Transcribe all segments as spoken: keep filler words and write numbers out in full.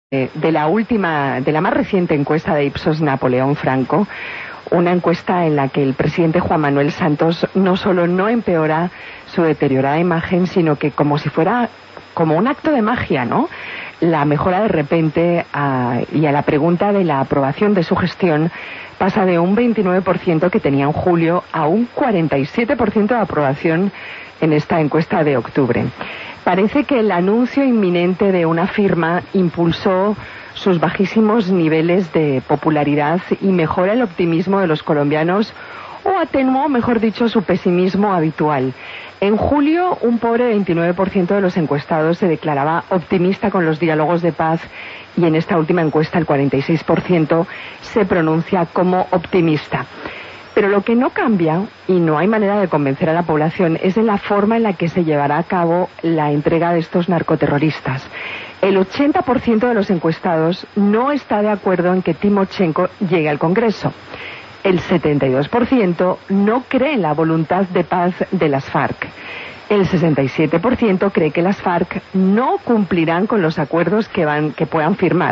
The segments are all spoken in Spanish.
Eh, de la última, de la más reciente encuesta de Ipsos Napoleón Franco, una encuesta en la que el presidente Juan Manuel Santos no solo no empeora su deteriorada imagen, sino que como si fuera como un acto de magia, ¿no? La mejora de repente a, y a la pregunta de la aprobación de su gestión pasa de un veintinueve por ciento que tenía en julio a un cuarenta y siete por ciento de aprobación en esta encuesta de octubre. Parece que el anuncio inminente de una firma impulsó sus bajísimos niveles de popularidad y mejora el optimismo de los colombianos, o atenuó, mejor dicho, su pesimismo habitual. En julio, un pobre veintinueve por ciento de los encuestados se declaraba optimista con los diálogos de paz, y en esta última encuesta el cuarenta y seis por ciento se pronuncia como optimista. Pero lo que no cambia, y no hay manera de convencer a la población, es en la forma en la que se llevará a cabo la entrega de estos narcoterroristas. El ochenta por ciento de los encuestados no está de acuerdo en que Timochenko llegue al Congreso. El setenta y dos por ciento no cree en la voluntad de paz de las FARC. El sesenta y siete por ciento cree que las FARC no cumplirán con los acuerdos que, van, que puedan firmar.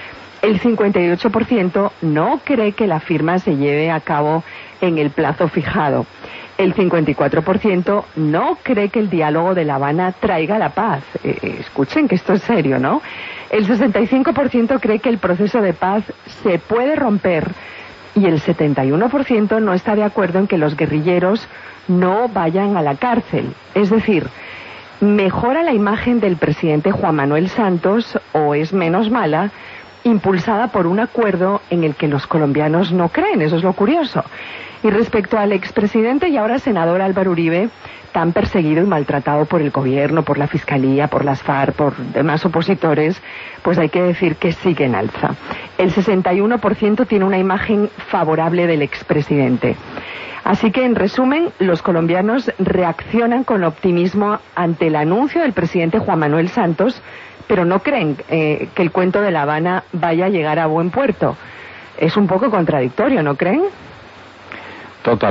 El cincuenta y ocho por ciento no cree que la firma se lleve a cabo en el plazo fijado. El cincuenta y cuatro por ciento no cree que el diálogo de La Habana traiga la paz. Eh, escuchen que esto es serio, ¿no? El sesenta y cinco por ciento cree que el proceso de paz se puede romper, y el setenta y uno por ciento no está de acuerdo en que los guerrilleros no vayan a la cárcel. Es decir, ¿mejora la imagen del presidente Juan Manuel Santos o es menos mala, impulsada por un acuerdo en el que los colombianos no creen? Eso es lo curioso. Y respecto al expresidente y ahora senador Álvaro Uribe, tan perseguido y maltratado por el gobierno, por la fiscalía, por las FARC, por demás opositores, pues hay que decir que sigue en alza. El sesenta y uno por ciento tiene una imagen favorable del expresidente. Así que, en resumen, los colombianos reaccionan con optimismo ante el anuncio del presidente Juan Manuel Santos, pero no creen eh, que el cuento de La Habana vaya a llegar a buen puerto. Es un poco contradictorio, ¿no creen? Total.